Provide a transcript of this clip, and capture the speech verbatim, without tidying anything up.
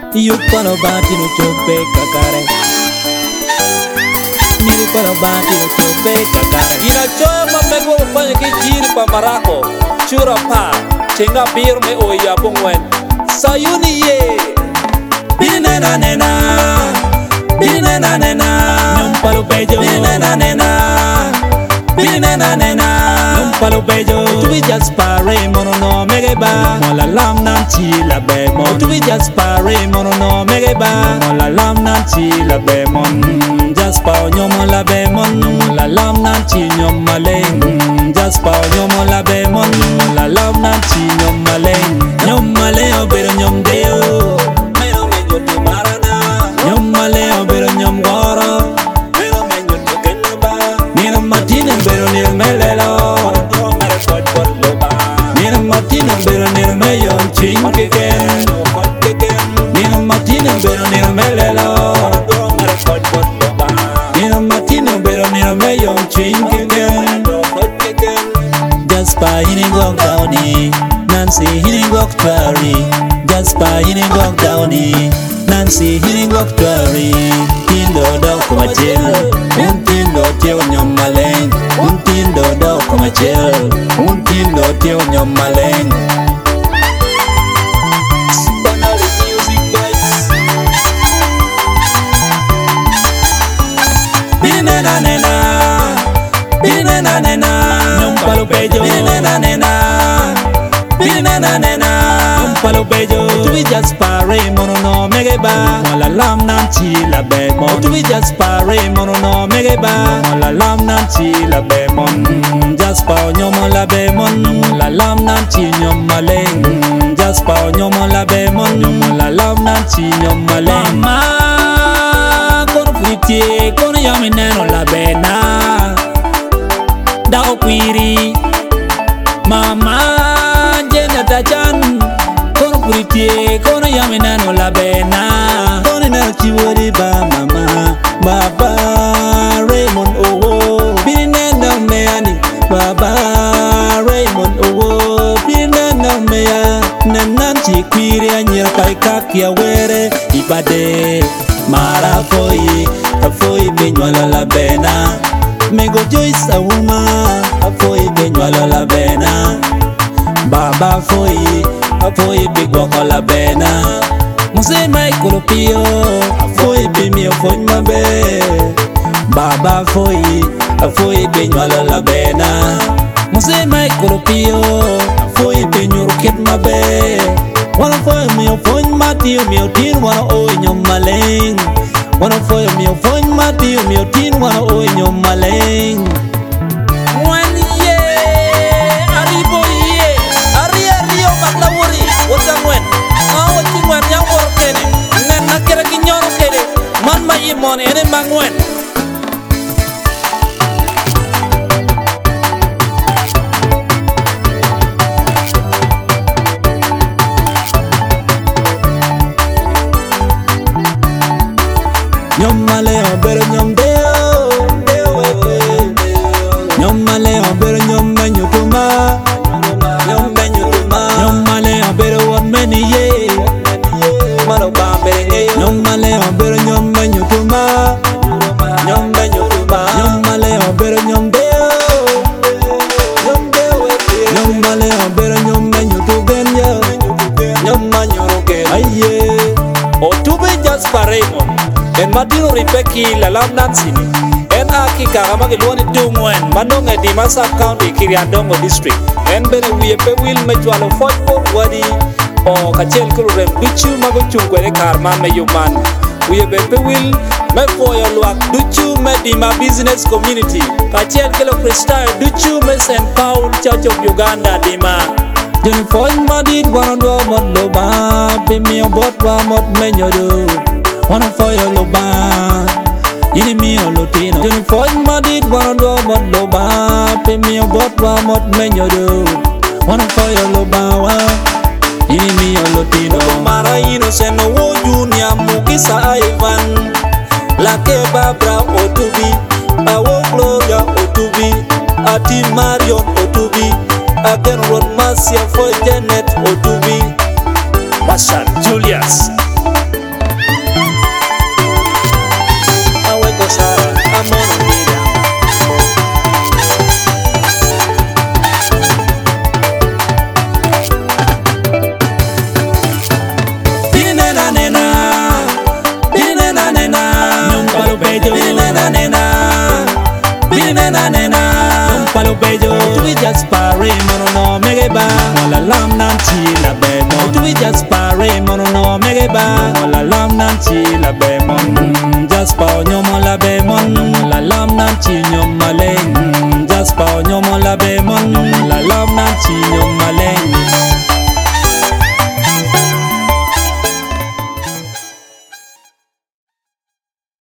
You kono bati no chope kakare. You kono bati no chope kakare. Ina choya mamego ufanya kijiri pa marako. Chura pa, chenga bir me oya pungwen. Sayuni ye. Binena nena, binena nena, numpalo bejo. Binena nena, binena nena, numpalo bejo. Tu bi just pare mono no megeba, mola lam nan chi la bemon. Tu bi just pare mono no megeba, mola lam nan chi la bemon. Just pa nyomo la bemon, mola lam nan chi nyom maleng. Just pa nyomo la bemon, mola lam nan chi nyom maleng. Nyom maleng obero nyom deo. Nyom maleo bero nyom goro, bero menyo to kenba. Nina matine bero nil melelo, Nina matine bero nil meyo chinke ken. Nina matine bero nil melelo, Nina matine bero nil meyo chinke ken. Jaspa hini gok downy, Nancy hini gok twari. Jaspa hini gok downy, Nancy hitting walk twari. Tindo do kuma chill, un tindo tio nyom maleng. Un tindo do kuma chill, un tindo tio nyom maleng. Banana music guys. Binena nena, binena nena, nyom palo bejo. Binena nena, binena nena, nyom palo bejo. Tu bi just pare mono no megeba, mola lam nan chi la bemon. Tu bi just pare mono no megeba, mola lam nan chi la bemon. Just pa nyomo la bemon, mola lam nan chi nyom maleng. Just pa nyomo la bemon, mola lam nan chi nyom maleng. Mama kono fuitie kono yami neno la bena da okwiri. Mama jenda tachan kono puritie kono yamina no la bena. Kono na chiwori ba mama baba Raymond owo binena meani baba Raymond owo binena mea nanan chikwiri anyira kai kakia were ibade mara foi foi benywala la bena mego Joyce awuma foi benywala la bena baba foi foi bigo kola bena Muse Michael Pio foi bimio foi mabe baba foi foi benywala la bena Muse Michael Pio foi benyuru ket mabe wana foi mio foi matio mio tin wana oi nyom maleng wana foi mio foi matio mio tin wana oi nyom maleng. Man ma imon ene mangwen. Nyom maleo bero nyom deo, nyom maleo bero nyom menyo tuma, nyom menyo tuma, nyom maleo bero won meni ye, malo ba bere nyom maleo bero nyom menyo tuma, nyom menyo tuma, nyom maleo bero nyom deo, nyom deo, nyom maleo bero nyom menyo tugenya, nyom manyo roke aye. O tube just paremo. En matino ripeki la lam nansini. En aki karama gelwani dungwen. Manonga di Marsabit County Kiriandongo District. En bene wiyepe wil mejwalo fojpo wadi. O kachel kulurem duchu mago chungwere karma me yuman. Wiyepe wil me foyo luak duchu me di ma business community. Kachel kelo Kristal duchu me Saint Paul Church of Uganda di ma. Juni foj madid wano mod loba. Pimi obot wa mod menyodo. Wana foyo loba, ini mio lutino. Juni foj madid wano mod loba. Pimi obot wa mod menyodo. Wana foyo loba wa, ini mio lutino. Mara ino seno wo junior mukisa Ivan. Lake Barbara Otubi, awo Gloria Otubi, ati Marion Otubi, again Ron Masia for Janet Otubi, Marshal Julius. palo pejo tuwi Jasper Raymond no megeba wala lam nanti la bemon tuwi Jasper Raymond no megeba wala lam nanti la bemon Jasper nyomo la bemon la lam nanti nyomale Jasper nyomo la bemon la lam nanti nyom